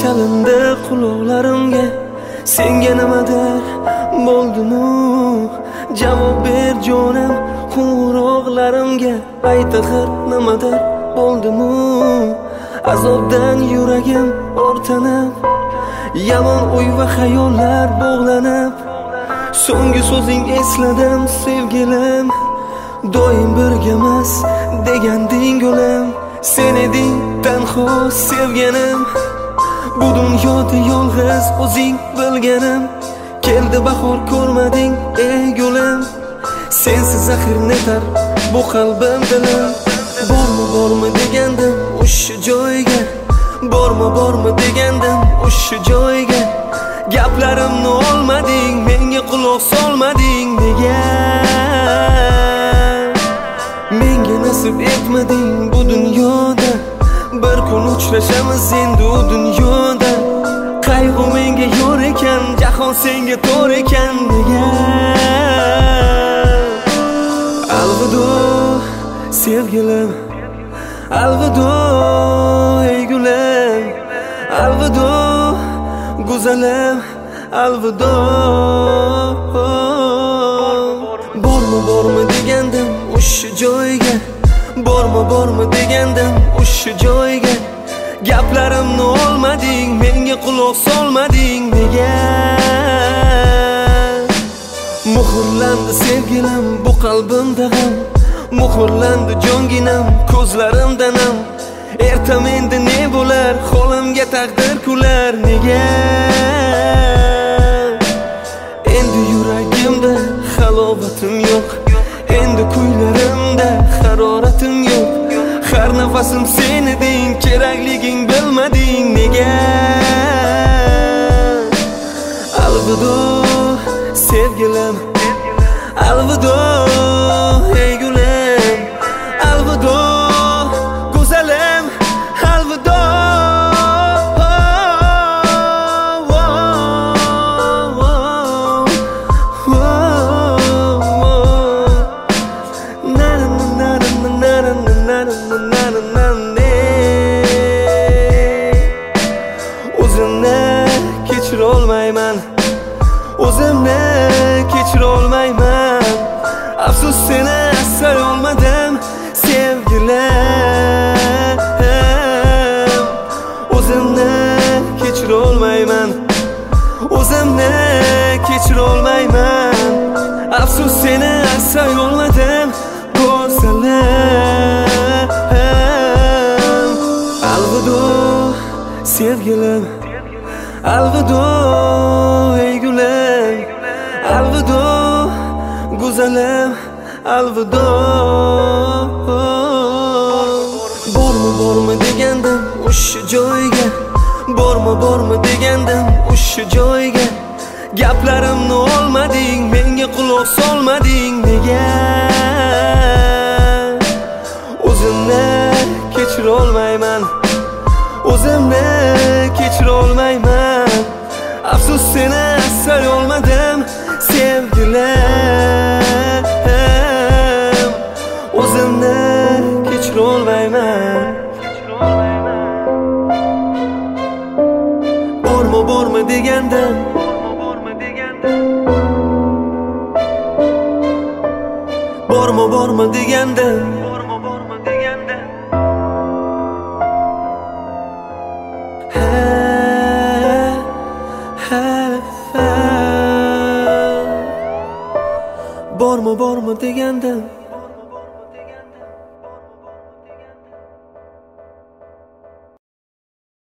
chalindi quloqlarimga. Senga nimadir bo'ldimu? Javob ber jonim qo'ng'iroqlarimga. Ayt axir nimadir bo'ldimu? Azobdan yuragim o'rtanib, yomon o'y va xayollar bog'lanib. So'nggi so'zing esladim sevgilim, doim birgamiz deganding gulim. Sen eding tanho sevganim, bu dunyoda yolg'iz o'zing bilganim. Keldi bahor ko'rmading ey gulim, sensiz axir netar bu qalbim dilim. Bormi degandim o'sha joyga, bormi degandim o'sha joyga. Gaplarimni olmading, menga quloq solmading nega? Menga nasib etmading bu dunyoda, bir kun uchrashamiz endi u dunyoda. Qayg'u menga yor ekan, jahon senga tor ekan nega? Alvido sevgilim, alvido ey gulim, alvido go'zalim, alvido. Bormi degandim o'sha joyga, bormi degandim o'sha joyga. Gaplarimni olmading, menga quloq solmading nega? Muhrlandi sevgilim bu qalbimda g'am, muhrlandi jonginam ko'zlarimda nam. Erta menda ne bo'lar, holimga taqdir kular nega? Endi yuragimda halovatim yo'q, endi kuylarimda haroratim yo'q. Har nafasim sen eding, kerakliging bilmading nega? Alvido sevgilim, alvido ey gulim, alvido go'zalim, alvido. O'zimni kechira olmayman, o'zimni kechira olmayman. Afsus seni asray olmadim sevgilim. O'zimni kechira olmayman, o'zimni kechira olmayman. Afsus seni asray olmadim go'zalim. Alvido sevgilim, alvido ey gulim, alvido go'zalim, alvido. Bormi degandim o'sha joyga, bormi degandim o'sha joyga. Gaplarimni olmading, menga quloq solmading nega? O'zimni kechira olmayman, o'zimni kechira olmayman. Afsus seni asray olmadim sevgilim. O'zimni kechira olmayman. Bormi degandim, bormi degandim. Bormi degandim.